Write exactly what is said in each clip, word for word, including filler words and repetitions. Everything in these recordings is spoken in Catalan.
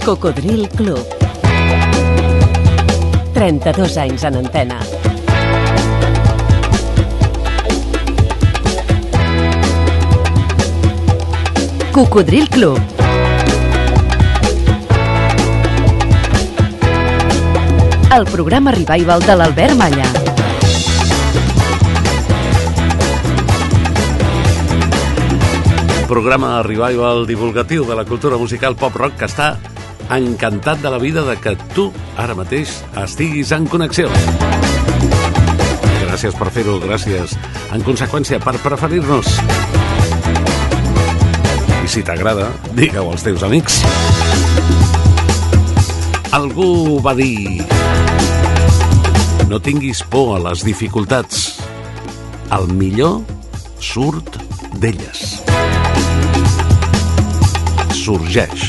Cocodril Club. trenta-dos anys en antena. Cocodril Club. El programa revival de l'Albert Malla. Programa revival divulgatiu de la cultura musical pop-rock que està encantat de la vida de que tu, ara mateix, estiguis en connexió. Gràcies per fer-ho, gràcies, en conseqüència, per preferir-nos. I si t'agrada, digue-ho als teus amics. Algú va dir: no tinguis por a les dificultats. El millor surt d'elles. Sorgeix.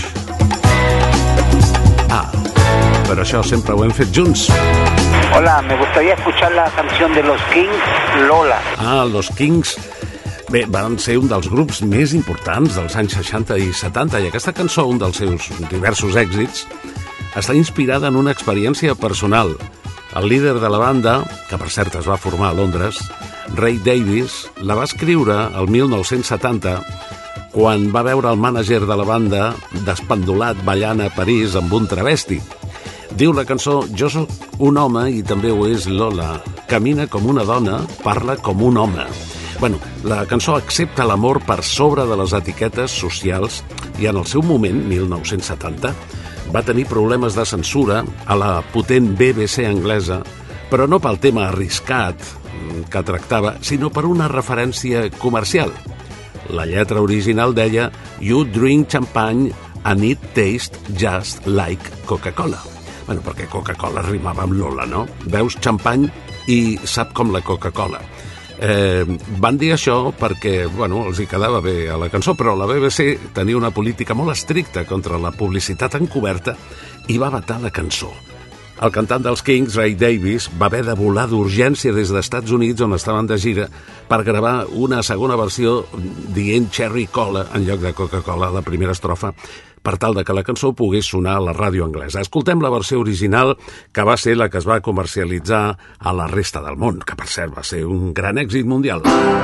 Ah, però això sempre ho hem fet junts. Hola, me gustaría escuchar la canción de los Kings, Lola. Ah, los Kings, bé, van ser un dels grups més importants dels anys seixanta i setanta, i aquesta cançó, un dels seus diversos èxits, està inspirada en una experiència personal. El líder de la banda, que per cert es va formar a Londres, Ray Davies, la va escriure el mil nou-cents setanta, quan va veure el mànager de la banda despendolat ballant a París amb un travesti. Diu la cançó: jo sóc un home i també ho és Lola. Camina com una dona, parla com un home. Bueno, la cançó accepta l'amor per sobre de les etiquetes socials i en el seu moment, mil nou-cents setanta, va tenir problemes de censura a la potent B B C anglesa, però no pel tema arriscat que tractava, sinó per una referència comercial. La lletra original deia: you drink champagne and it tastes just like Coca-Cola. Bueno, perquè Coca-Cola rimava amb Lola, no? Veus xampany i sap com la Coca-Cola. Eh, van dir això perquè, bueno, els hi quedava bé a la cançó, però la B B C tenia una política molt estricta contra la publicitat encoberta i va vetar la cançó. El cantant dels Kings, Ray Davies, va haver de volar d'urgència des dels Estats Units, on estaven de gira, per gravar una segona versió dient Cherry Cola en lloc de Coca-Cola, la primera estrofa, per tal de que la cançó pogués sonar a la ràdio anglesa. Escoltem la versió original, que va ser la que es va comercialitzar a la resta del món, que per cert va ser un gran èxit mundial.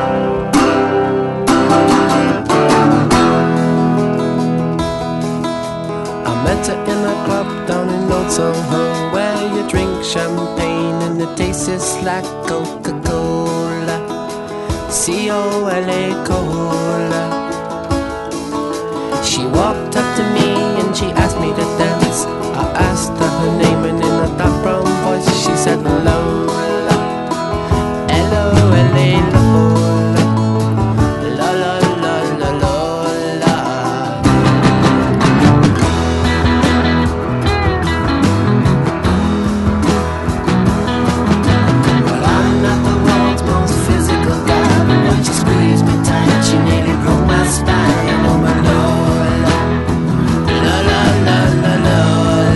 I met her in a club down in Old Soho, where you drink champagne and it tastes like Coca-Cola, C O L A Cola. She walked up to me and she asked me to dance. I asked her her name and in a dark brown voice she said Lola, L O L A Lola, Lola, Lola, Lola. Well, I'm not the world's most physical guy, but when she squeezed me tight, she nearly broke my spine. Oh my Lola, Lola, Lola, Lola.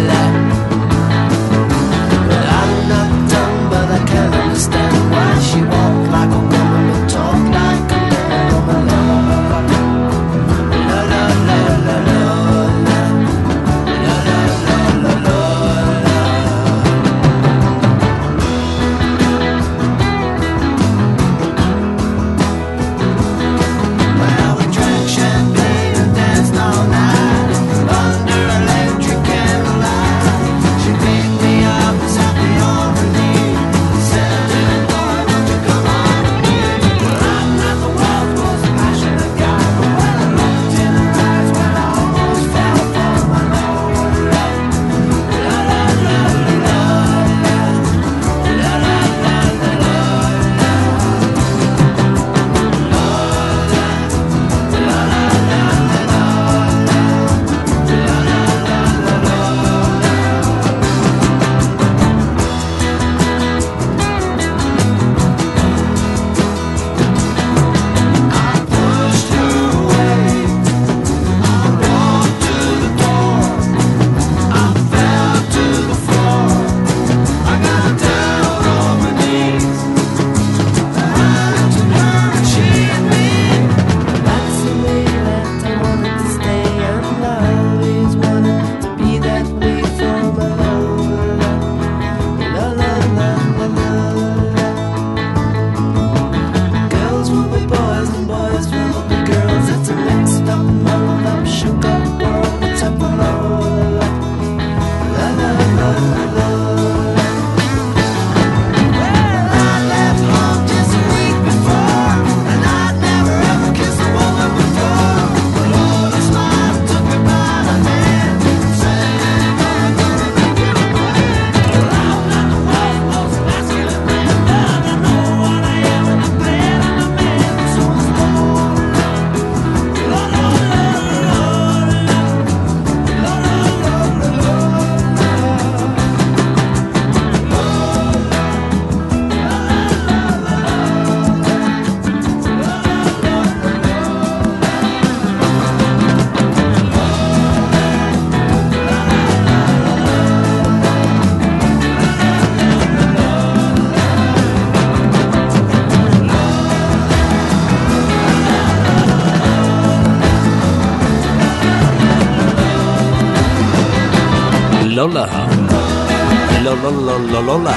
Lola. Lola, Lola, Lola.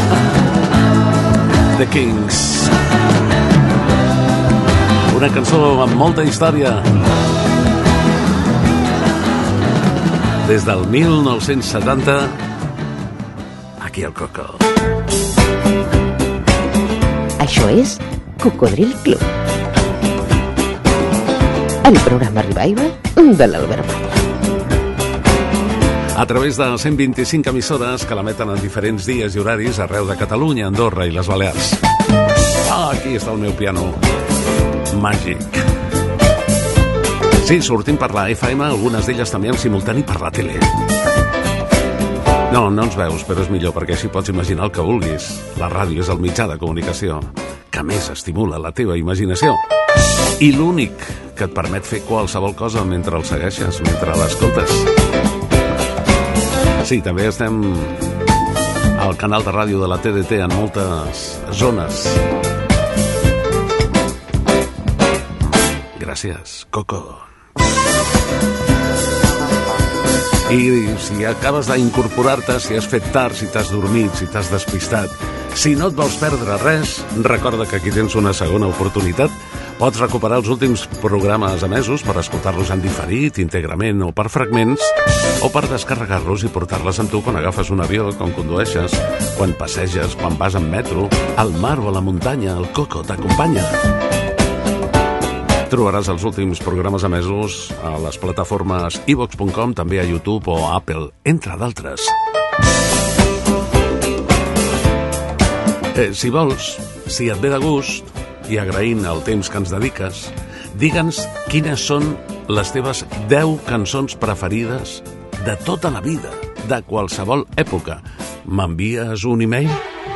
The Kings. Una cançó amb molta història. Des del mil nou-cents setanta, aquí al Coco. Això és Cocodril Club, el programa Revival de l'Albert Malla. A través de cent vint-i-cinc emissores que l'emeten en diferents dies i horaris arreu de Catalunya, Andorra i les Balears. Ah, aquí està el meu piano màgic. Sí, sortim per la F M, algunes d'elles també en simultani per la tele. No, no ens veus, però és millor, perquè així pots imaginar el que vulguis. La ràdio és el mitjà de comunicació que més estimula la teva imaginació. I l'únic que et permet fer qualsevol cosa mentre el segueixes, mentre l'escoltes. Sí, també estem al canal de ràdio de la T D T en moltes zones. Gràcies, Coco. I si acabes d'incorporar-te, si has fet tard, si t'has dormit, si t'has despistat, si no et vols perdre res, recorda que aquí tens una segona oportunitat. Pots recuperar els últims programes emesos per escoltar-los en diferit, íntegrament o per fragments, o per descarregar-los i portar-les amb tu quan agafes un avió, quan condueixes, quan passeges, quan vas en metro, al mar o a la muntanya. El Coco t'acompanya. Trobaràs els últims programes emesos a les plataformes i vox punt com, també a YouTube o a Apple, entre d'altres. Eh, si vols, si et ve de gust, i agraint el temps que ens dediques, digue'ns quines són les teves deu cançons preferides de tota la vida, de qualsevol època. M'envies un e-mail?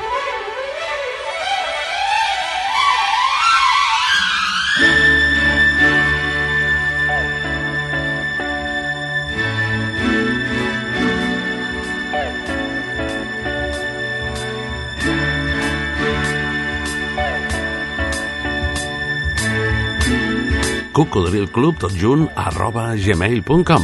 cocodrilclub, tot junt, arroba gmail punt com.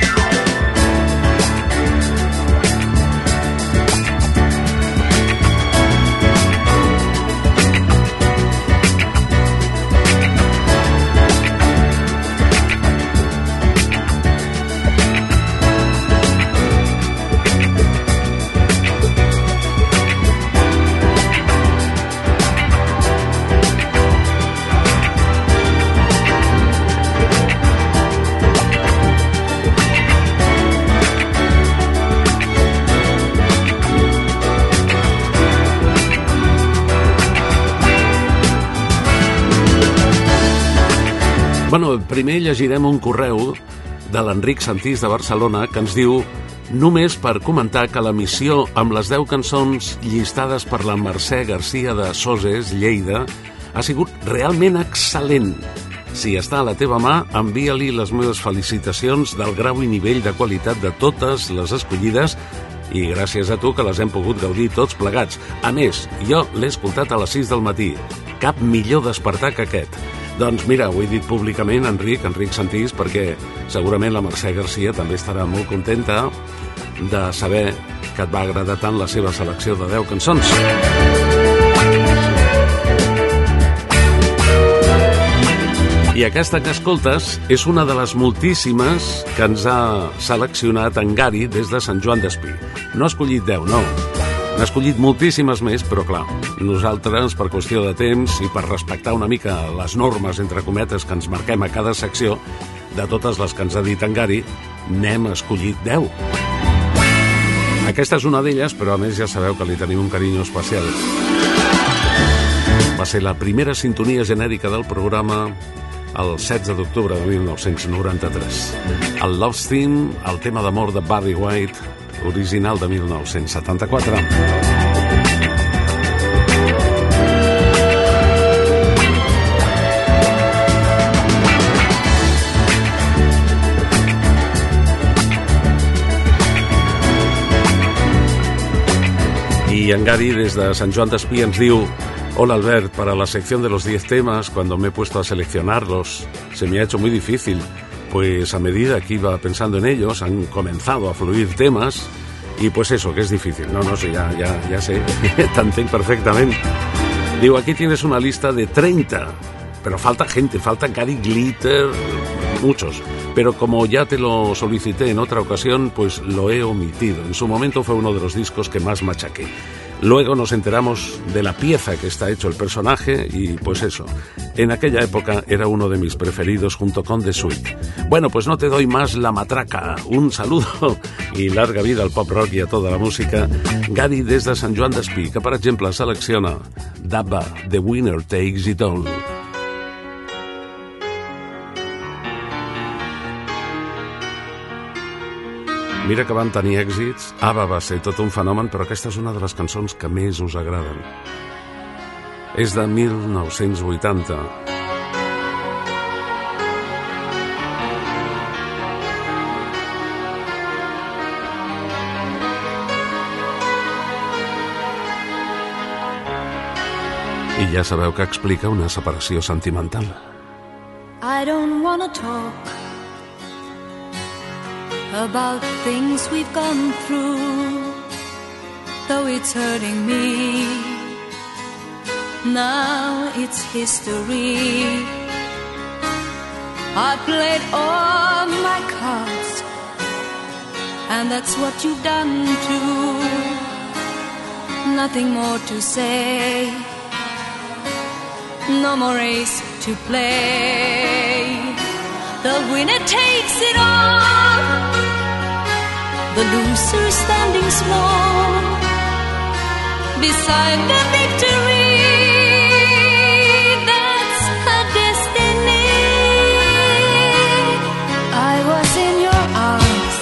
Bueno, primer llegirem un correu de l'Enric Santís de Barcelona que ens diu: només per comentar que la missió amb les deu cançons llistades per la Mercè Garcia de Soses, Lleida, ha sigut realment excel·lent. Si està a la teva mà, envia-li les meves felicitacions del grau i nivell de qualitat de totes les escollides, i gràcies a tu que les hem pogut gaudir tots plegats. A més, jo l'he escoltat a les sis del matí. Cap millor despertar que aquest. Doncs mira, ho he dit públicament, Enric, Enric Santís, perquè segurament la Mercè Garcia també estarà molt contenta de saber que et va agradar tant la seva selecció de deu cançons. I aquesta que escoltes és una de les moltíssimes que ens ha seleccionat en Gary des de Sant Joan d'Espí. No ha escollit deu, no. N'ha escollit moltíssimes més, però clar, nosaltres, per qüestió de temps i per respectar una mica les normes, entre cometes, que ens marquem a cada secció, de totes les que ens ha dit en Gary, n'hem escollit deu. Aquesta és una d'elles, però a més ja sabeu que li tenim un carinyo especial. Va ser la primera sintonia genèrica del programa el setze d'octubre de mil nou-cents noranta-tres. El Love Theme, el tema d'amor de Barry White, original de mil nou-cents setanta-quatre. Y en Gary desde Sant Joan d'Espí ens diu: hola Albert, para la sección de los diez temas, cuando me he puesto a seleccionarlos, se me ha hecho muy difícil, pues a medida que iba pensando en ellos han comenzado a fluir temas I pues eso, que és difícil. No, no sé, ja, ja, ja sé, t'entenc perfectament. Diu, aquí tienes una lista de treinta, pero falta gente, falta Gary Glitter, muchos. Pero como ya te lo solicité en otra ocasión, pues lo he omitido. En su momento fue uno de los discos que más machaqué. Luego nos enteramos de la pieza que está hecho el personaje y pues eso, en aquella época era uno de mis preferidos junto con The Sweet. Bueno, pues no te doy más la matraca. Un saludo i larga vida al pop rock i a tota la música. Gary des de Sant Joan d'Espí, que per exemple selecciona Dabba, The Winner Takes It All. Mira que van tenir èxits, ABBA va ser tot un fenomen, però aquesta és una de les cançons que més us agraden. És de mil nou-cents vuitanta. I ja sabeu que explica una separació sentimental. I don't wanna talk about things we've gone through, though it's hurting me. Now it's history. I played all my cards, and that's what you've done too. Nothing more to say, no more race to play. The winner takes it all, the loser standing small beside the victory. That's her destiny. I was in your arms,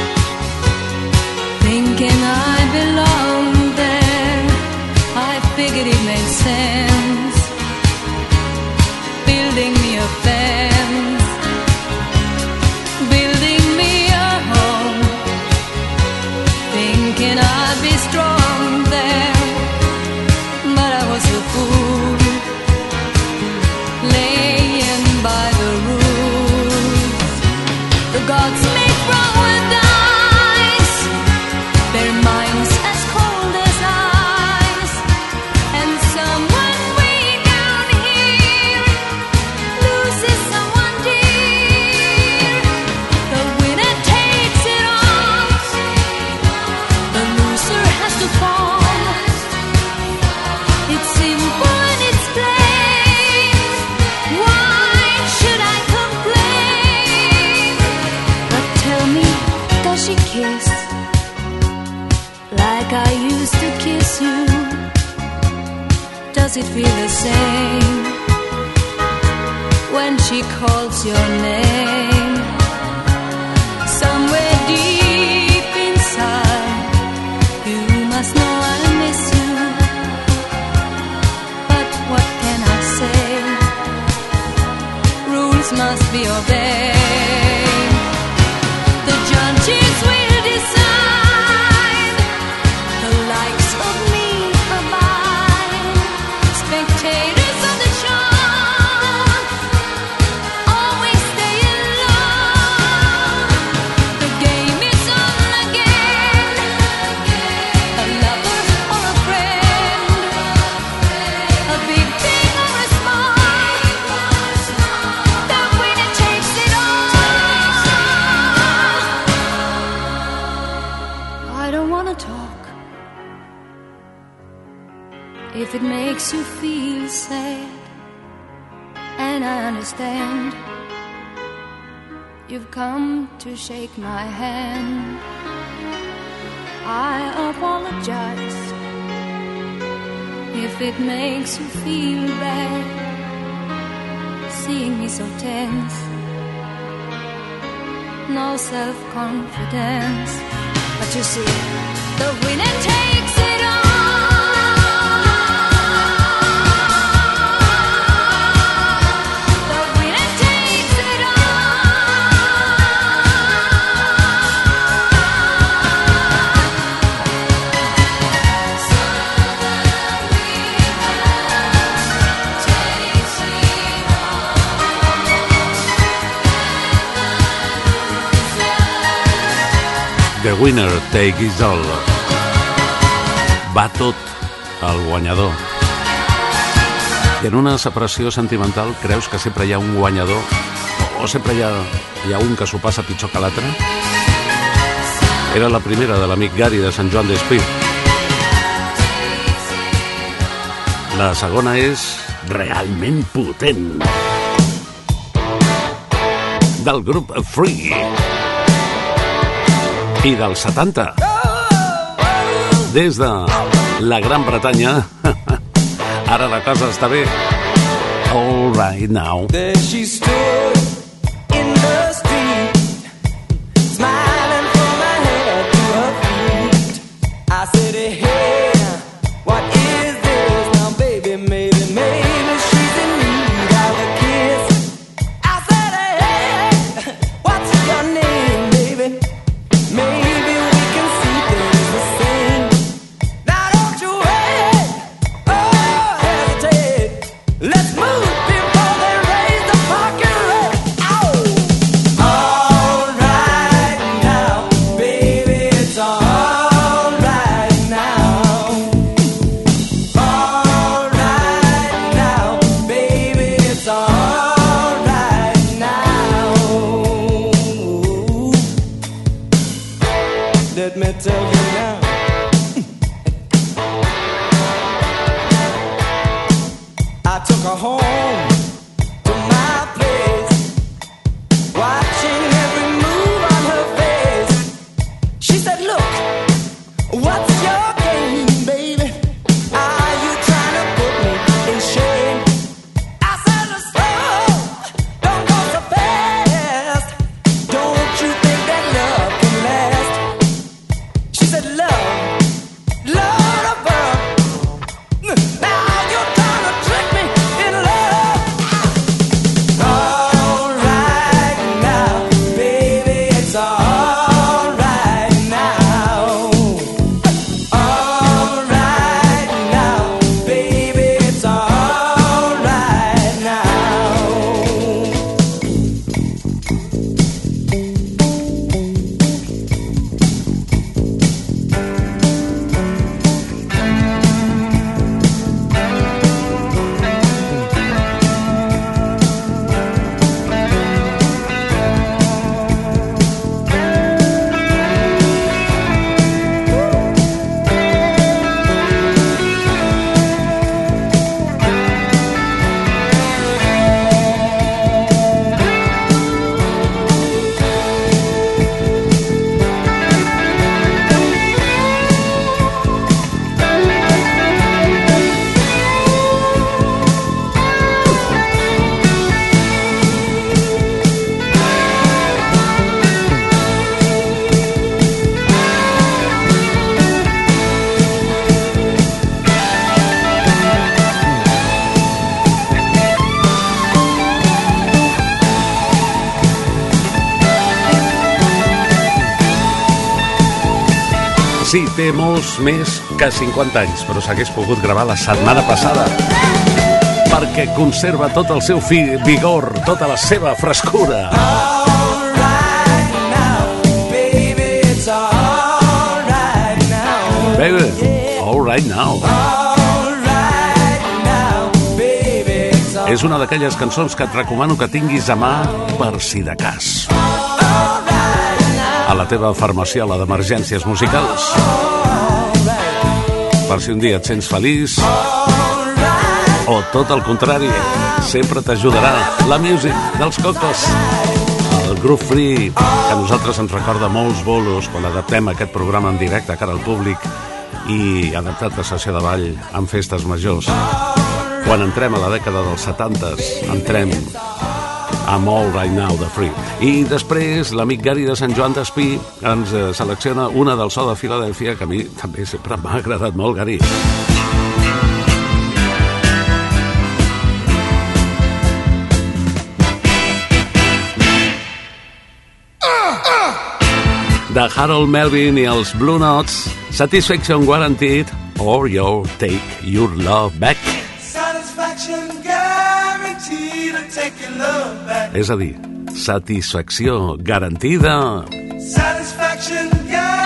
thinking I belonged there. I figured it made sense, building me a fence, building me a home, thinking I'd be strong there, but I was a fool, laying by the rules. The gods make wrong with dice, their minds as cold as ice, and someone way down here loses someone dear. The winner takes it all, the loser has to fall. It's simple and it's plain. Why should I complain? But tell me, does she kiss like I used to kiss you? Does it feel the same when she calls your name? Somewhere deep inside, you must know I miss you. But what can I say? Rules must be obeyed. The judges will decide, the likes of me abide. Spectators of the show always stay alone. The game is on again, a lover or a friend, a big thing or a small, the winner takes it all. I don't wanna talk if it makes you feel sad, and I understand. You've come to shake my hand. I apologize if it makes you feel bad, seeing me so tense, no self-confidence. But you see, the winner takes it all. The winner takes it all. The winner take it all. Va tot al guanyador. I en una separació sentimental creus que sempre hi ha un guanyador o sempre hi ha, hi ha un que s'ho passa pitjor que l'altre? Era la primera de l'amic Gary de Sant Joan d'Espí. La segona és realment potent. Del grup Free. I dels setanta. Des de la Gran Bretanya. Ara la cosa està bé. All right now. There she stood in the street, smiling from her head to her feet. I said, hey, what is this now, baby? Maybe, maybe she's in need of a kiss. I said, hey, what's your name, baby? Maybe we can see things the same. Now don't you wait, oh, hesitate. Let's move before they raise the parking rate. Ow! All right now, baby, it's all right now. All right now, baby, it's all right now. Let me tell you now. I took her home to my place, watching every move on her face. She said, look, what's your game, baby? Are you trying to put me in shame? I said, slow, don't go so fast. Don't you think that love can last? She said, love, love of her. Now you're trying to trick me in love. All right now, baby, it's all right now. All right now, baby, it's all right now. Sí, té molts més que cinquanta anys, però s'hagués pogut gravar la setmana passada perquè conserva tot el seu fi, vigor, tota la seva frescura. All right now, baby, it's all right now. Baby, all right now. All right now, baby, it's all És una d'aquelles cançons que et recomano que tinguis a mà per si de cas. A la teva farmaciola d'emergències musicals. Per si un dia et sents feliç o tot el contrari, sempre t'ajudarà la music dels Cocos. El Groove Free, que a nosaltres ens recorda molts bolos quan adaptem aquest programa en directe cara al públic i adaptat a sessió de ball en festes majors. Quan entrem a la dècada dels setantes, entrem amb All Right Now de Free. I després l'amic Gary de Sant Joan d'Espí ens eh, selecciona una del so de Filadèlfia que a mi també sempre m'ha agradat molt, Gary. De Harold Melvin i els Blue Notes, Satisfaction Guaranteed or You Take Your Love Back. satisfaction guaranteed to take your love back. És a dir, satisfacció garantida Satisfaction guaranteed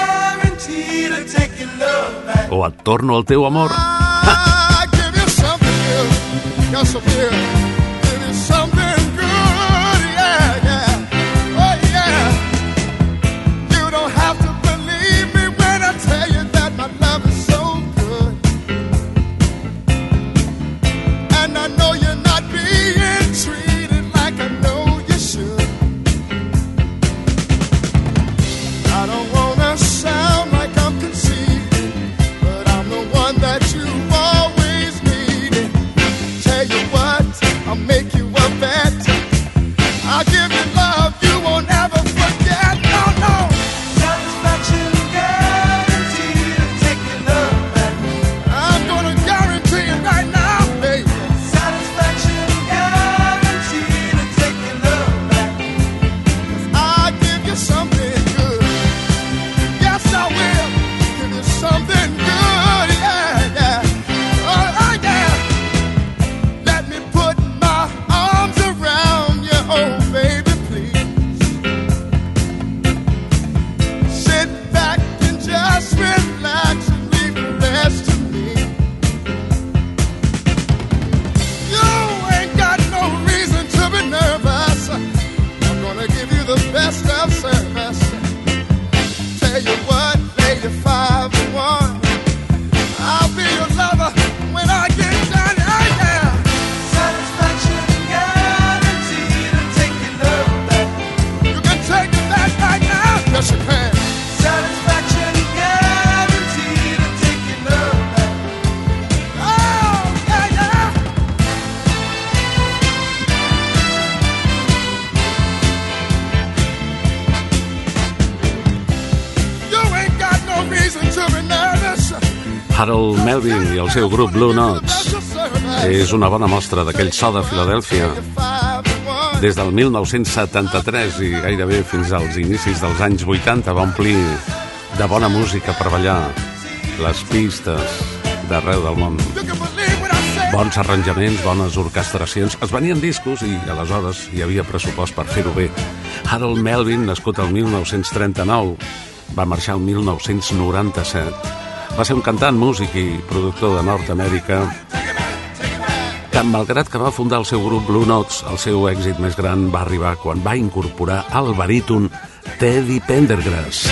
o Et torno al teu amor. I give you something good, got some here. Give you something good, yeah, yeah, oh yeah. You don't have to believe me when I tell you that my love is so good. And I know you're not being treated like I know you should. I don't wanna sound like I'm conceited, but I'm the one that you've always needed. Tell you what, I'll make you a bet. I'll give you love you won't ever forget. No, no. Satisfaction guaranteed to take your love back. I'm gonna guarantee it right now, baby. Satisfaction guaranteed to take your love back. 'Cause I'll give you something good. Yes, I will give you something good, yeah, yeah. Oh, oh, yeah. Let me put my arms around you, oh, baby, please. Sit back and just relax and leave the rest to me. You ain't got no reason to be nervous. I'm gonna give you the best of service. Tell you what, lady five one, I'll be your lover when I get done. Oh, yeah. Satisfaction guaranteed to take your love back. You can take it back right now. Yes, you can. Satisfaction guaranteed to take your love back. Oh, yeah, yeah. You ain't got no reason to be nervous. Harold Melvin i el seu grup Blue Notes és una bona mostra d'aquell so de Filadèlfia des del mil nou-cents setanta-tres i gairebé fins als inicis dels anys vuitanta va omplir de bona música per ballar les pistes d'arreu del món. Bons arranjaments, bones orquestracions. Es venien discos i aleshores hi havia pressupost per fer-ho bé. Harold Melvin, nascut el mil nou-cents trenta-nou, va marxar el mil nou-cents noranta-set. Va ser un cantant, músic i productor de Nord-Amèrica que, malgrat que va fundar el seu grup Blue Notes, el seu èxit més gran va arribar quan va incorporar el baríton Teddy Pendergrass.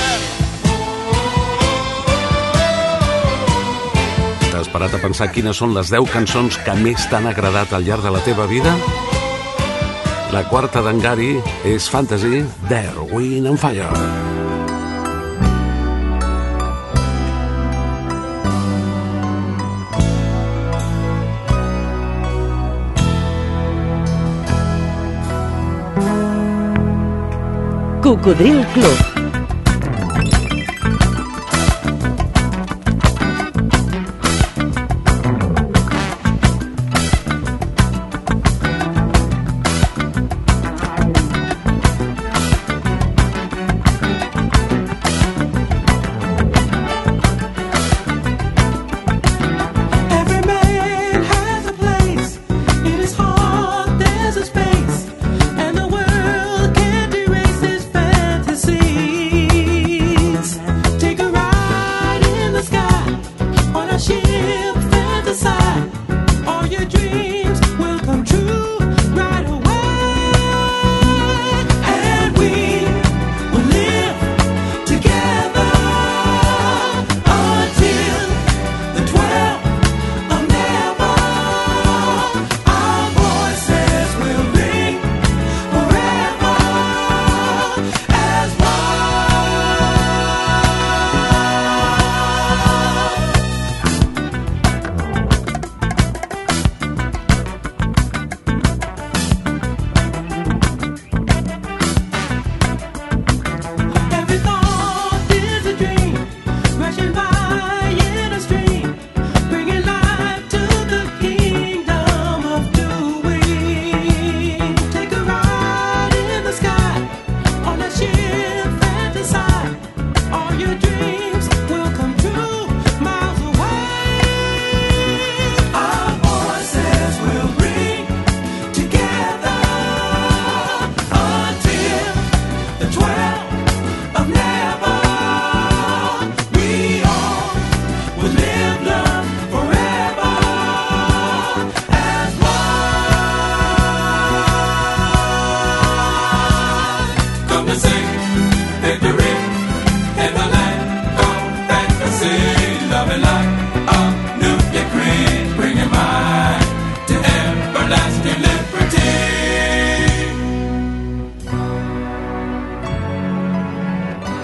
T'has parat a pensar quines són les deu cançons que més t'han agradat al llarg de la teva vida? La quarta d'en Gary és Fantasy, There, Wind and Fire. Cocodril Club. Every man has a place. In his heart there's a space, and the world can't erase his fantasy.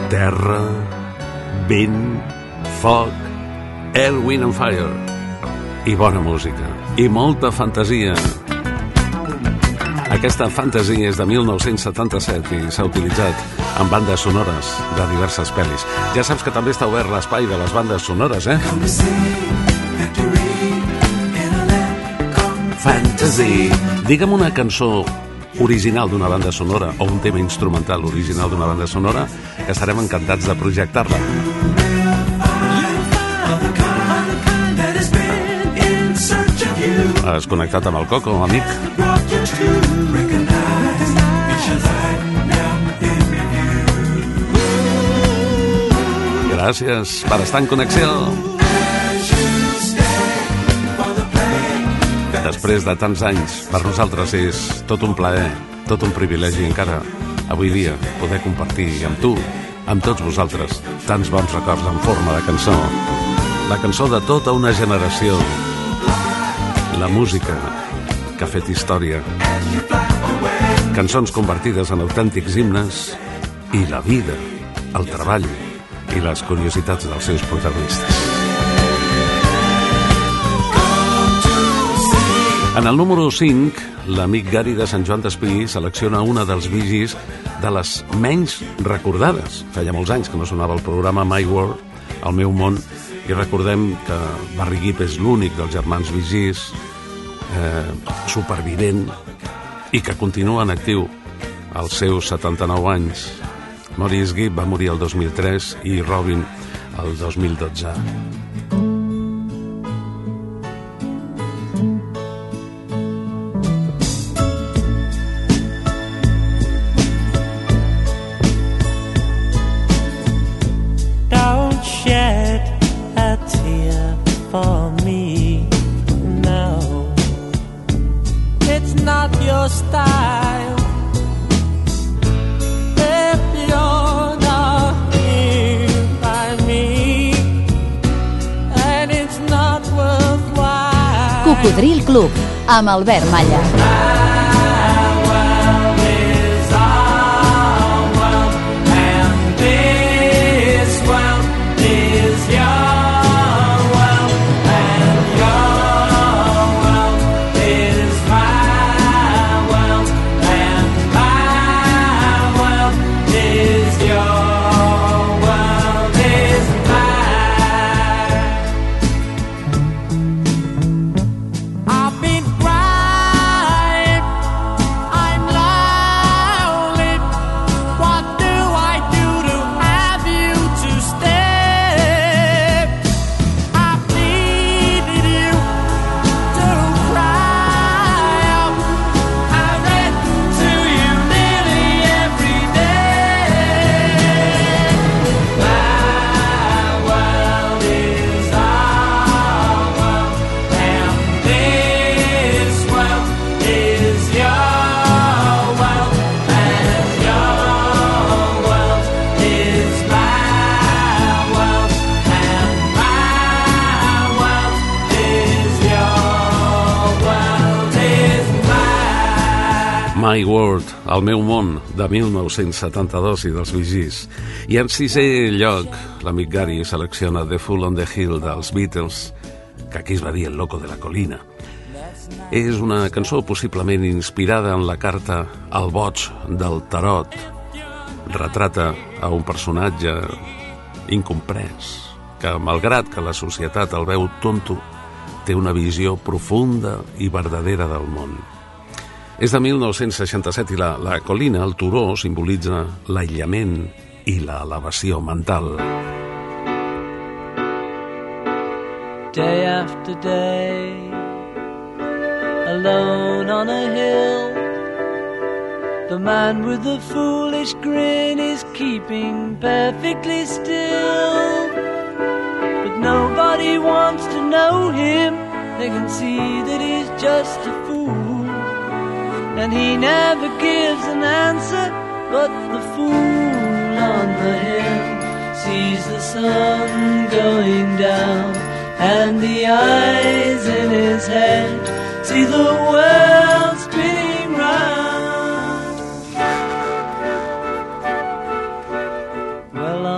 terra, vent, foc, air, wind and fire, i bona música, i molta fantasia. Aquesta fantasia és de mil nou-cents setanta-set i s'ha utilitzat en bandes sonores de diverses pel·lis. Ja saps que també està obert l'espai de les bandes sonores, eh? Fantasy. Digue'm una cançó original d'una banda sonora o un tema instrumental original d'una banda sonora que estarem encantats de projectar-la. Has connectat amb el Coco, amic? Gràcies per estar en connexió. Després de tants anys, per nosaltres és tot un plaer, tot un privilegi encara avui dia poder compartir amb tu, amb tots vosaltres, tants bons records en forma de cançó. La cançó de tota una generació. La música que ha fet història. Cançons convertides en autèntics himnes i la vida, el treball i les curiositats dels seus protagonistes. En el número cinc, l'amic Gary de Sant Joan d'Espí selecciona una dels Bee Gees de les menys recordades. Feia molts anys que no sonava el programa My World, El meu món, i recordem que Barry Gibb és l'únic dels germans Bee Gees eh, supervivent i que continua en actiu als seus setanta-nou anys. Maurice Gibb va morir el dos mil tres i Robin el dos mil dotze. Don't shed a tear for me now. It's not your style. If you're not here by me, and it's not worthwhile. Cocodril Club, amb Albert Malla. My World, El meu món, de mil nou-cents setanta-dos i dels Bee Gees. I en sisè lloc, l'amic Gary selecciona The Fool on the Hill dels Beatles, que aquí es va dir El loco de la colina. És una cançó possiblement inspirada en la carta al boig del tarot. Retrata a un personatge incomprès, que malgrat que la societat el veu tonto, té una visió profunda i verdadera del món. És de mil nou-cents seixanta-set i la, la colina, el turó, simbolitza l'aïllament i l'elevació mental. Day after day, alone on a hill, the man with the foolish grin is keeping perfectly still. But nobody wants to know him, they can see that he's just a fool. And he never gives an answer, but the fool on the hill sees the sun going down, and the eyes in his head see the world spinning round. Well,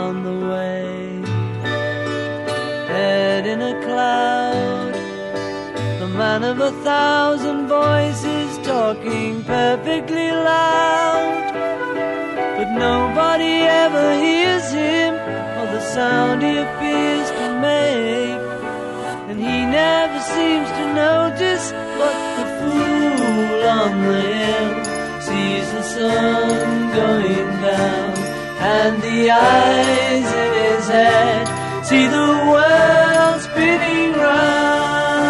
thousand voices talking perfectly loud, but nobody ever hears him or the sound he appears to make. And he never seems to notice, but the fool on the hill sees the sun going down, and the eyes in his head see the world spinning round.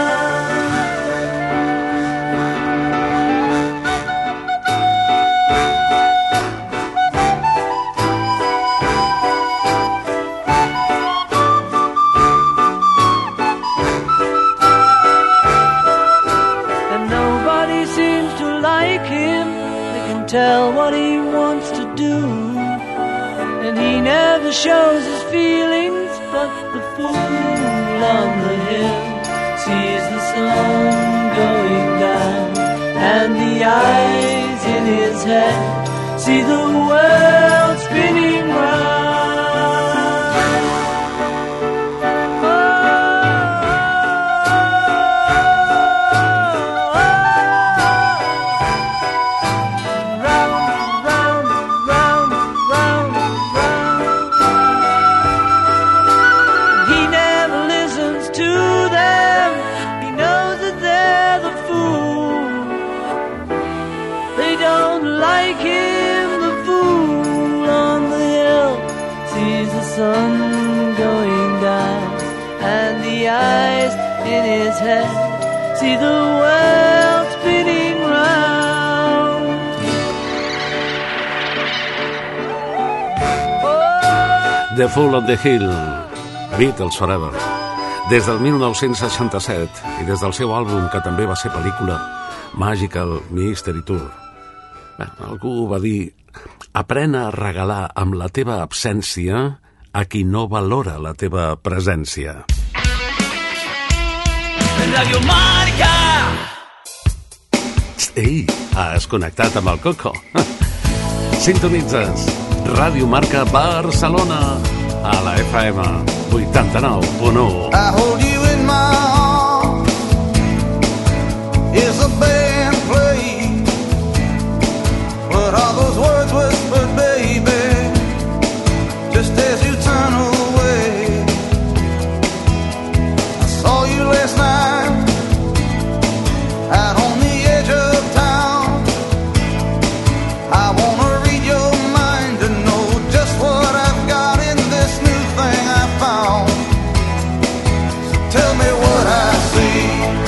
And nobody seems to like him. They can tell what he wants to do, and he never shows his feelings. But the fool on the hill sees the sun going down, and the eyes in his head see the world spinning round. Sun going down, and the eyes in his head see the world spinning round. Oh. The Fool on the Hill, Beatles Forever. Des del mil nou-cents seixanta-set i des del seu àlbum, que també va ser pel·lícula, Magical Mystery Tour. Bé, algú va dir: aprèn a regalar amb la teva absència a qui no valora la teva presència. Radio Marca! Ei, has connectat amb el Coco. Sintonitzes Ràdio Marca Barcelona a la F M vuitanta-nou punt u. I hold you in my arms, is a band playing, what are those words whispered, baby? Just as you turn away, I saw you last night out on the edge of town. I wanna read your mind to know just what I've got in this new thing I found. So tell me what I see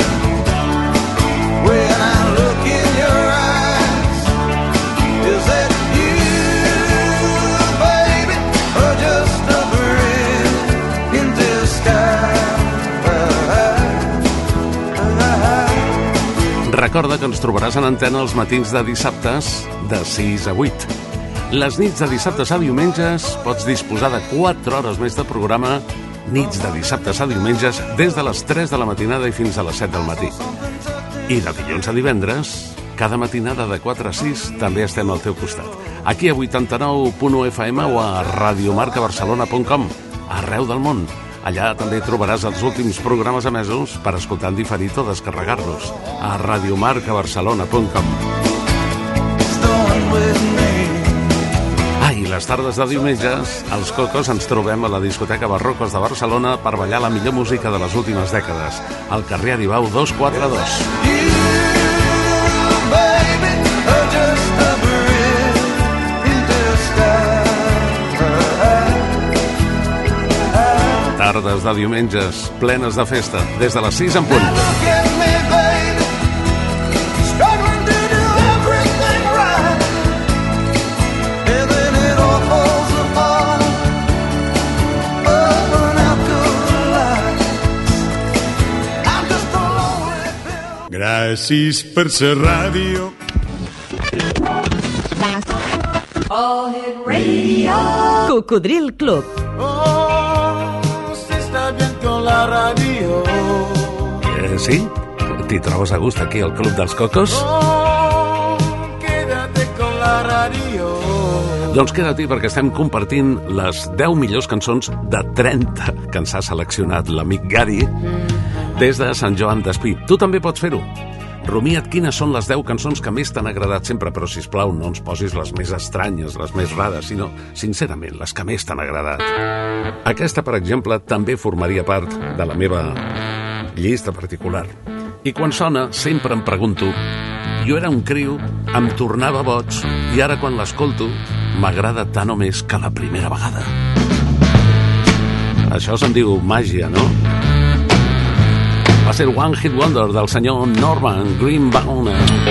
when I look in your eyes. Is that recorda que ens trobaràs en antena els matins de dissabtes de sis a vuit. Les nits de dissabtes a diumenges pots disposar de quatre hores més de programa, nits de dissabtes a diumenges des de les tres de la matinada i fins a les set del matí. I de dilluns a divendres, cada matinada de quatre a sis també estem al teu costat. Aquí a vuitanta-nou punt u F M o a radiomarcabarcelona punt com, arreu del món. Allà també trobaràs els últims programes emesos per escoltar en diferit o descarregar-los a radiomarcabarcelona punt com. Ah, i les tardes de diumenges, als Cocos ens trobem a la discoteca Barrocos de Barcelona per ballar la millor música de les últimes dècades, al carrer Aribau dos quatre dos. Tardes de diumenges, plenes de festa, des de les sis en punt. Gràcies per ser ràdio. All Hit Radio. Cocodril Club. La radio. Eh, sí? T'hi trobes a gust aquí al Club dels Cocos? Oh, quédate con la radio. Doncs queda-t'hi perquè estem compartint les deu millors cançons de trenta que ens ha seleccionat l'amic Gary des de Sant Joan d'Espí. Tu també pots fer-ho. Rumia't quines són les deu cançons que més t'han agradat sempre, però, sisplau, no ens posis les més estranyes, les més rares, sinó, sincerament, les que més t'han agradat. Aquesta, per exemple, també formaria part de la meva llista particular. I quan sona, sempre em pregunto, jo era un criu, em tornava boig, i ara quan l'escolto, m'agrada tant o més que la primera vegada. Això se'n diu màgia, no? Va ser One Hit Wonder del senyor Norman Greenbaum.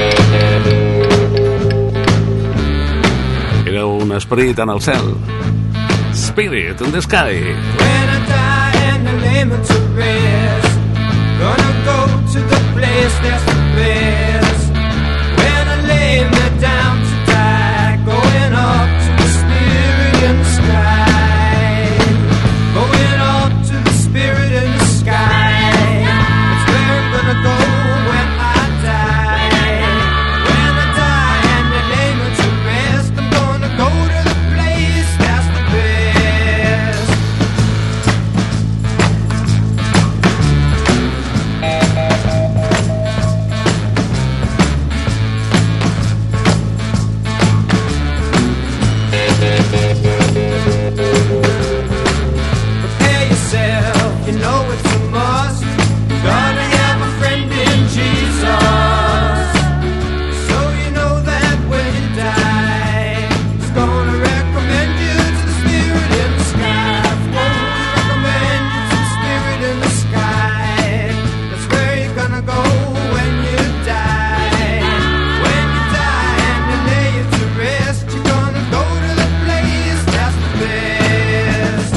Era un esperit en el cel. Spirit in the sky. When I die and I lay me to rest, gonna go to the place that's the best. When I lay me down to die, going up to the spirit in the sky. Going up to the spirit in the sky. That's where I'm gonna go when I die. When I die and I lay me to rest, I'm gonna go to the place that's the best. Prepare yourself, you know it's a must. Gonna have a friend in Jesus. So you know that when you die, He's gonna recommend you to the spirit in the sky. Won't recommend you to the spirit in the sky. That's where you're gonna go when you die. When you die and you lay you to rest, you're gonna go to the place that's the best.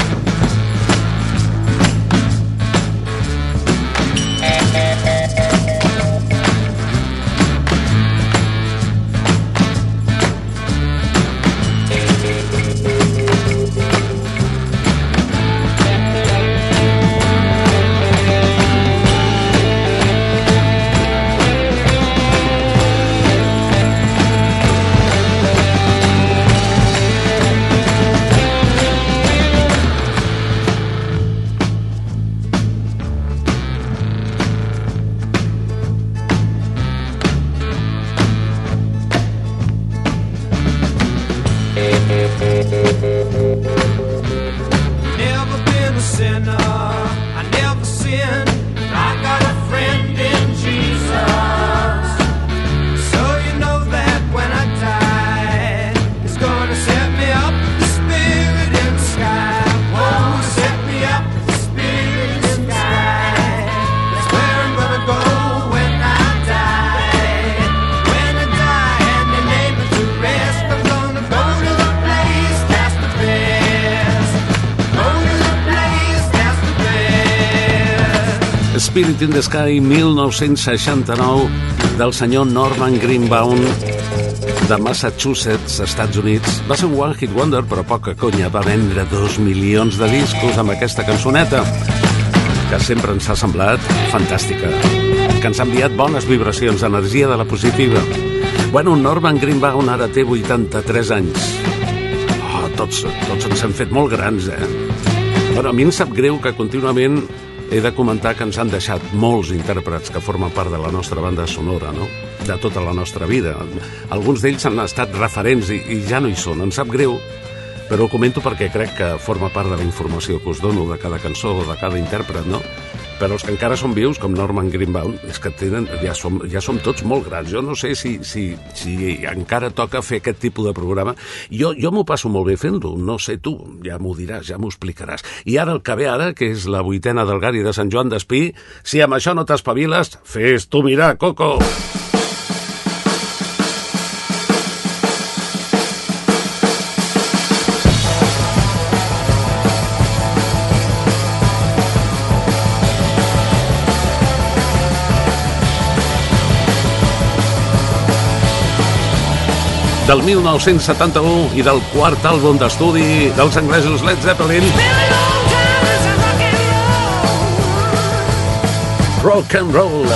Never been a sinner, I never sinned. I got a friend in Jesus. So you know that when I die, He's gonna set me up with the spirit in the sky. Whoa, set me up with the spirit in the sky. That's where I'm gonna go when I die. When I die and they lay me to rest, I'm gonna go to the place that's the best. Go to the place that's the best. Spirit in the Sky, mil nou-cents seixanta-nou, del senyor Norman Greenbaum, de Massachusetts, Estats Units. Va ser un One Hit Wonder, però poca conya. Va vendre dos milions de discos amb aquesta cançoneta, que sempre ens ha semblat fantàstica, que ens ha enviat bones vibracions, energia de la positiva. Bueno, Norman Greenbaum ara té vuitanta-tres anys. Oh, tots, tots ens hem fet molt grans, eh? Però a mi em sap greu que contínuament he de comentar que ens han deixat molts intèrprets que formen part de la nostra banda sonora, no? De tota la nostra vida. Alguns d'ells han estat referents i, i ja no hi són. Em sap greu, però ho comento perquè crec que forma part de la informació que us dono de cada cançó o de cada intèrpret, no? Però els que encara són vius, com Norman Greenbaum, és que tenen, ja, som, ja som tots molt grans. Jo no sé si, si, si encara toca fer aquest tipus de programa. Jo, jo m'ho passo molt bé fent-ho, no sé tu, ja m'ho diràs, ja m'ho explicaràs. I ara el que ve ara, que és la vuitena del Gari de Sant Joan d'Espí, si amb això no t'espaviles, fes tu mirar, Coco! Del mil nou-cents setanta-u i del quart àlbum d'estudi dels anglesos Led Zeppelin. Rock and Roll.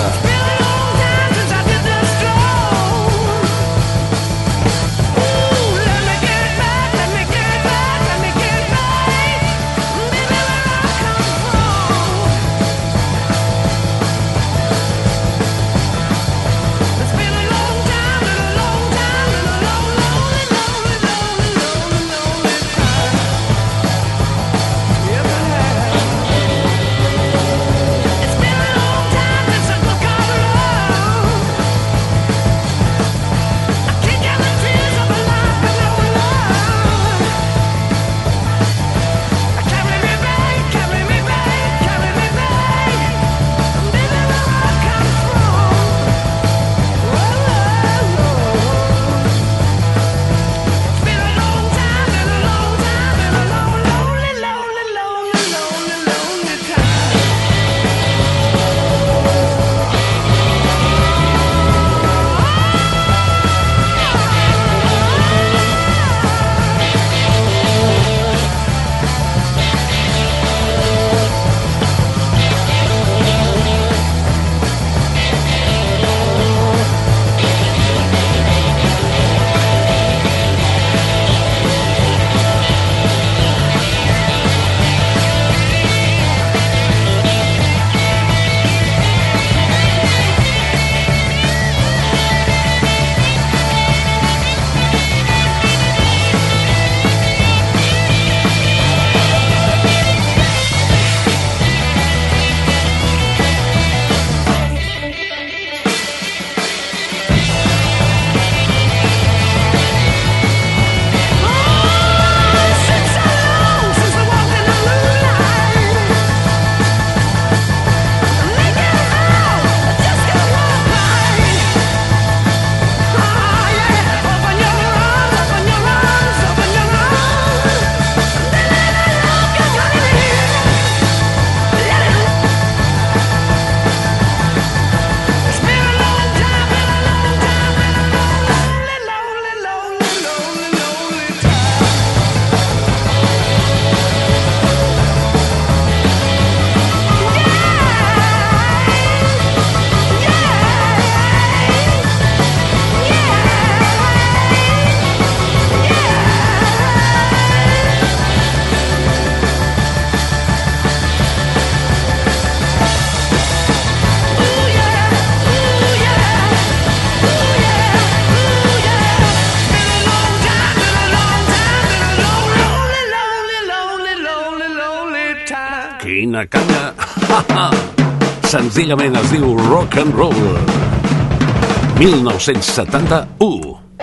Quina canya! Senzillament es diu Rock and Roll. mil nou-cents setanta-u.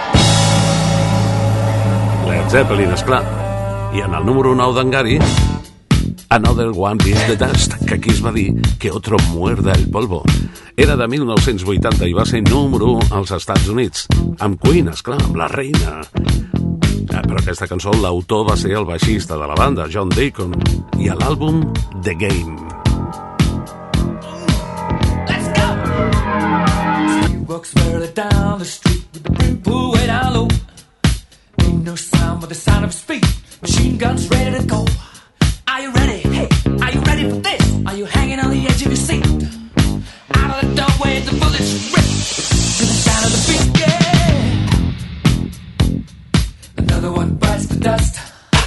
Led Zeppelin, esclar. I en el número nou d'en Gary, Another One Bites the Dust, que aquí es va dir que otro muerda el polvo. Era de mil nou-cents vuitanta i va ser número u als Estats Units. Amb Queen, esclar, amb la reina. Ah, però aquesta cançó l'autor va ser el baixista de la banda, John Deacon, i a l'àlbum The Game. Walks further down the street with the brim pulled way down low. Ain't no sound but the sound of speed. Machine guns ready to go. Are you ready? Hey, are you ready for this? Are you hanging on the edge of your seat? Out of the doorway, the bullets rip to the sound of the beat. Yeah. Another one bites the dust.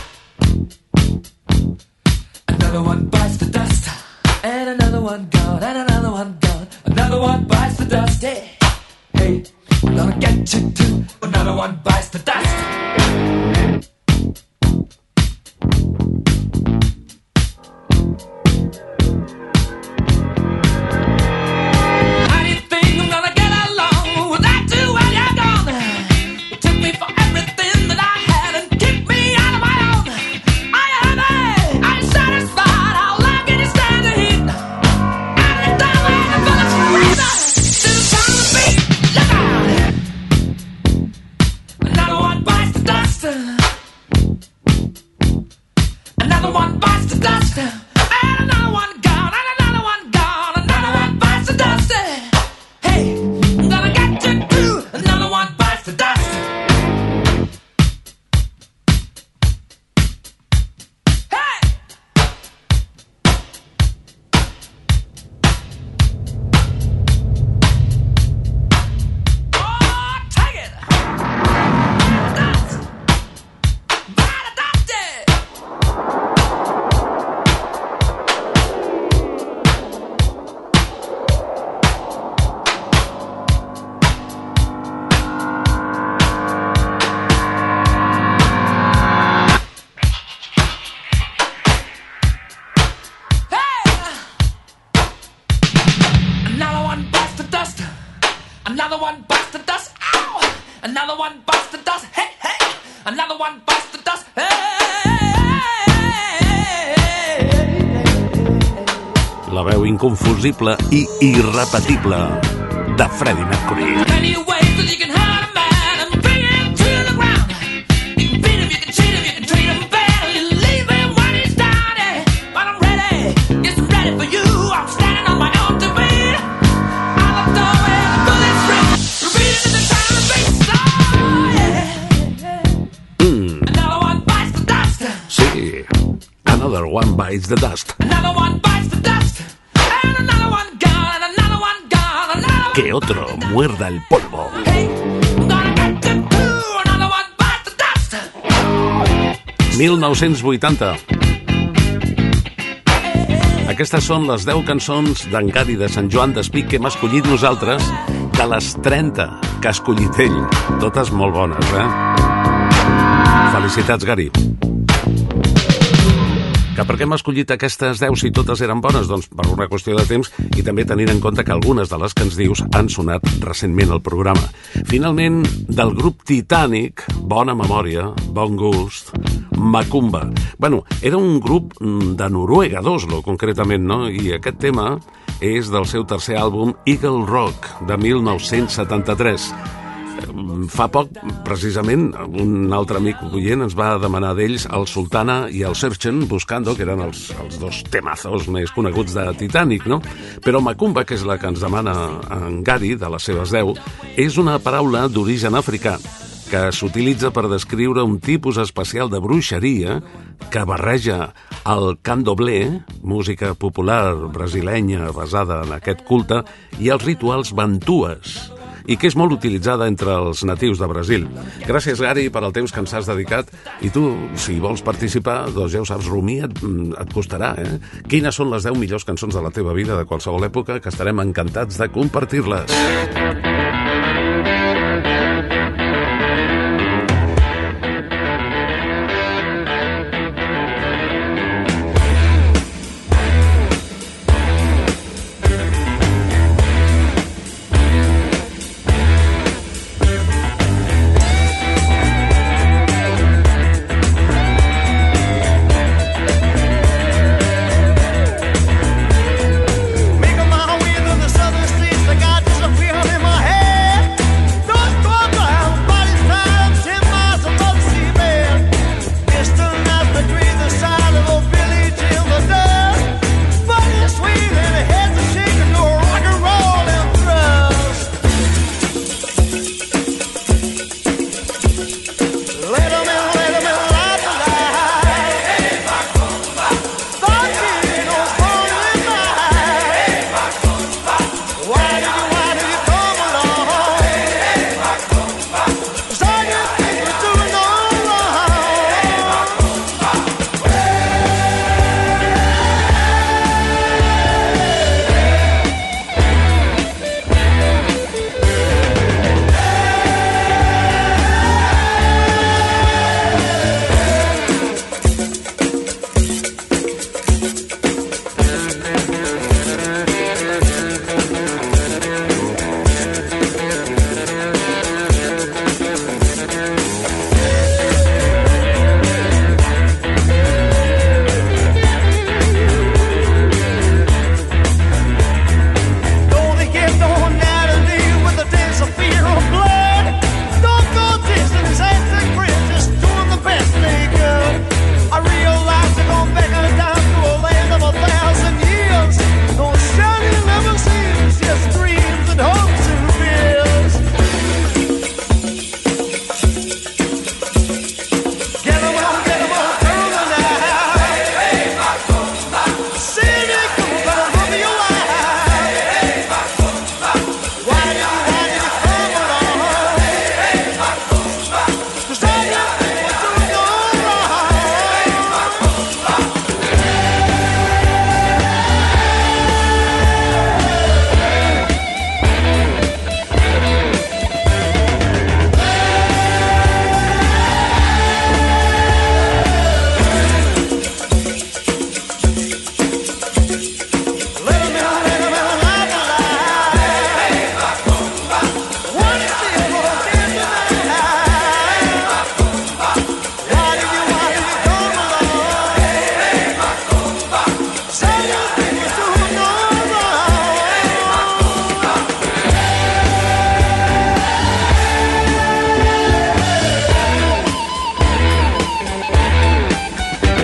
Another one bites the dust. And another one gone. And another one gone. Another one bites the dust. Yeah. Hey, I'm gonna get you too. Another one bites the dust. How do you think I'm gonna get along without you when you're gone? You took me for everything that I had and kicked me out of my own. Are you happy? Are you satisfied? How long can you stand the heat? Out of the doorway, the bullets rip to the sound of the beat. Look out! Another one bites the dust. Another one bites the dust. And another one gone. And another one gone. Another one bites the dust. Hey, I'm gonna get you too. Another one bites the dust. Hey! Oh, take it! Dust! Bite the dust, yeah! Another one bites the dust. Another one bites the dust. Ow! Another one bites the dust. Hey, hey! Another one bites the dust. Hey! La veu inconfusible i irrepetible de Freddie Mercury. Many ways that you can hurt a man and bring him to the ground. You can beat him, you can cheat him, you can treat him bad, or you leave him when he's down. Yeah. But I'm ready, yes, I'm ready for you. I'm standing on my own two feet. Out the doorway, the bullets rip, repeating in the sound of the beat. So, yeah. Mm, Another one bites the dust. sí, Another One Bites the Dust. Another one bites the dust. And another one gone, and another one gone, another Que otro muerda el polvo. Hey, I'm gonna get you too. Another one bites the dust. mil nou-cents vuitanta. Aquestes són les deu cançons d'en Gary de Sant Joan d'Espí que hem escollit nosaltres, de les trenta que ha escollit ell. Totes molt bones, eh? Felicitats, Gary. Que per què hem escollit aquestes deu si totes eren bones? Doncs per una qüestió de temps i també tenint en compte que algunes de les que ens dius han sonat recentment al programa. Finalment, del grup Titanic, bona memòria, bon gust, Macumba. Bueno, era un grup de Noruega, d'Oslo, concretament, no? I aquest tema és del seu tercer àlbum Eagle Rock, de mil nou-cents setanta-tres. Fa poc, precisament, un altre amic oient ens va demanar d'ells el Sultana i el Searching Buscando, que eren els, els dos temazos més coneguts de Titanic, no? Però Macumba, que és la que ens demana en Gary, de les seves deu, és una paraula d'origen africà que s'utilitza per descriure un tipus especial de bruixeria que barreja el candomblé, música popular brasilenya basada en aquest culte, i els rituals bantues, i que és molt utilitzada entre els natius de Brasil. Gràcies, Gary, per al temps que ens has dedicat. I tu, si vols participar, doncs ja ho saps, Rumí et, et costarà, eh? Quines són les deu millors cançons de la teva vida de qualsevol època, que estarem encantats de compartir-les.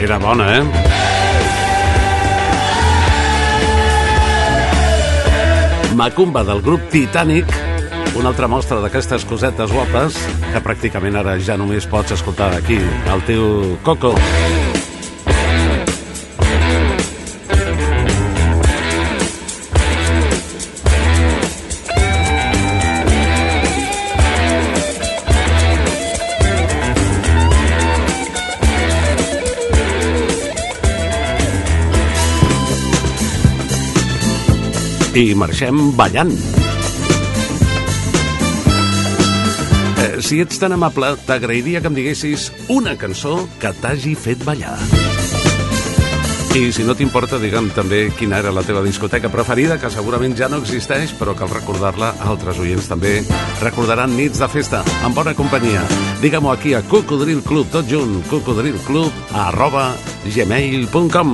Era bona, eh? Macumba, del grup Titanic, una altra mostra d'aquestes cosetes guapes que pràcticament ara ja només pots escoltar aquí, al teu Coco. I marxem ballant. Eh, si ets tan amable, t'agrairia que em diguessis una cançó que t'hagi fet ballar. I si no t'importa, digue'm també quina era la teva discoteca preferida, que segurament ja no existeix, però cal recordar-la. Altres oients també recordaran nits de festa en bona companyia. Digue-m'ho aquí a Cocodril Club, tot junt, cocodrilclub arroba gmail punt com.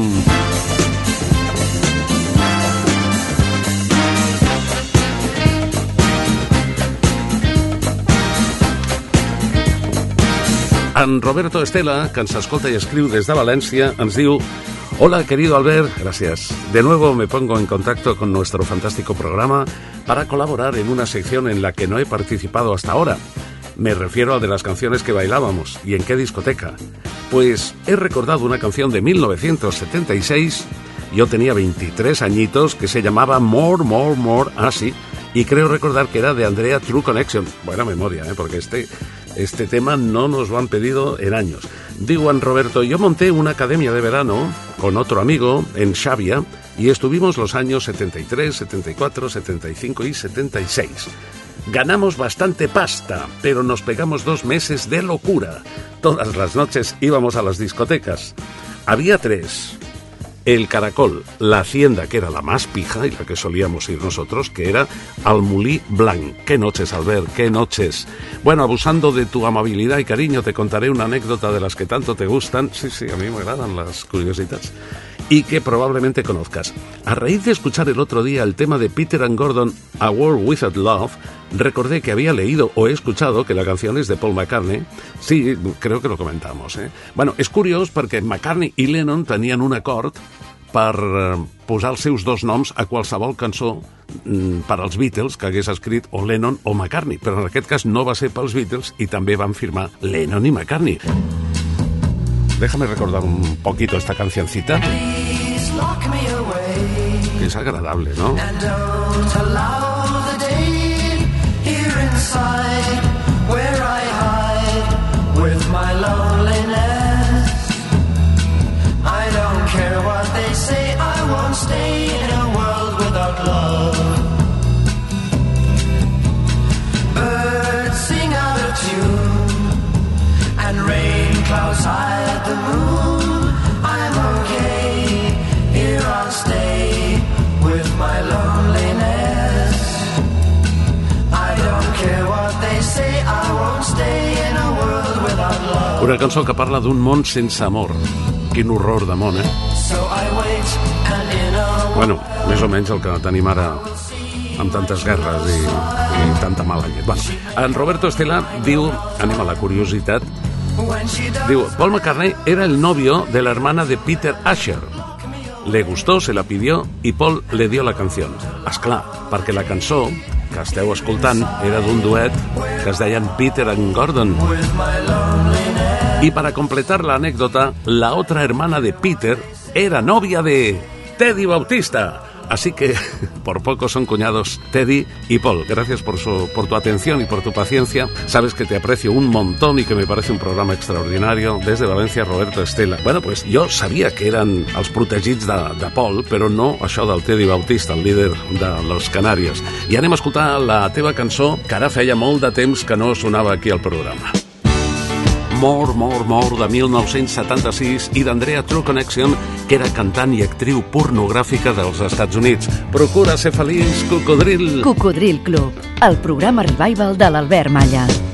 En Roberto Estela, que ens escolta y escriu desde Valencia, ens diu: hola, querido Albert, gracias. De nuevo me pongo en contacto con nuestro fantástico programa para colaborar en una sección en la que no he participado hasta ahora. Me refiero al de las canciones que bailábamos. ¿Y en qué discoteca? Pues he recordado una canción de mil novecientos setenta y seis, yo tenía veintitrés añitos, que se llamaba More, More, More, así, y creo recordar que era de Andrea True Connection. Buena memoria, ¿eh? Porque este... Este tema no nos lo han pedido en años. Digo, Juan Roberto, yo monté una academia de verano con otro amigo en Xàbia y estuvimos los años setenta y tres, setenta y cuatro, setenta y cinco y setenta y seis. Ganamos bastante pasta, pero nos pegamos dos meses de locura. Todas las noches íbamos a las discotecas. Había tres. El Caracol, la Hacienda, que era la más pija y la que solíamos ir nosotros, que era al Molí Blanc. ¡Qué noches, Albert! ¡Qué noches! Bueno, abusando de tu amabilidad y cariño, te contaré una anécdota de las que tanto te gustan. Sí, sí, a mí me agradan las curiosidades. Y que probablemente conozcas. A raíz de escuchar el otro día el tema de Peter and Gordon, A World Without Love, recordé que había leído o he escuchado que la canción es de Paul McCartney. Sí, creo que lo comentamos, eh? Bueno, és curiós perquè McCartney i Lennon tenien un acord per eh, posar els seus dos noms a qualsevol cançó mm, per als Beatles que hagués escrit o Lennon o McCartney, però en aquest cas no va ser pels Beatles i també van firmar Lennon i McCartney. Déjame recordar un poquito esta cancioncita, que es agradable, ¿no? Outside the moon, I'm okay. Here I'll stay with my loneliness. I don't care what they say, I won't stay in a world without love. Una cançó que parla d'un món sense amor. Quin horror de món, eh? So I wait and in a... Bueno, més o menys el que tenim ara amb tantes guerres i, i tanta mala llet. Bueno, en Roberto Estela diu, anem a la curiositat, diu, Paul McCartney era el novio de la hermana de Peter Asher. Le gustó, se la pidió y Paul le dio la canción. Esclar, perquè la cançó que esteu escoltant era d'un duet que es deien Peter and Gordon. Y para completar la anécdota, la otra hermana de Peter era novia de Teddy Bautista. Así que por poco son cuñados Teddy y Paul. Gracias por, su, por tu atención y por tu paciencia. Sabes que te aprecio un montón y que me parece un programa extraordinario. Desde Valencia, Roberto Estela. Bueno, pues jo sabia que eren els protegits de, de Paul, però no això del Teddy Bautista, el líder de los Canàries. I anem a escoltar la teva cançó, que ara feia molt de temps que no sonava aquí al programa. More, More, More, de mil nou-cents setanta-sis, i d'Andrea True Connection, que era cantant i actriu pornogràfica dels Estats Units. Procura ser feliç, Cocodril. Cocodril Club, el programa revival de l'Albert Malla.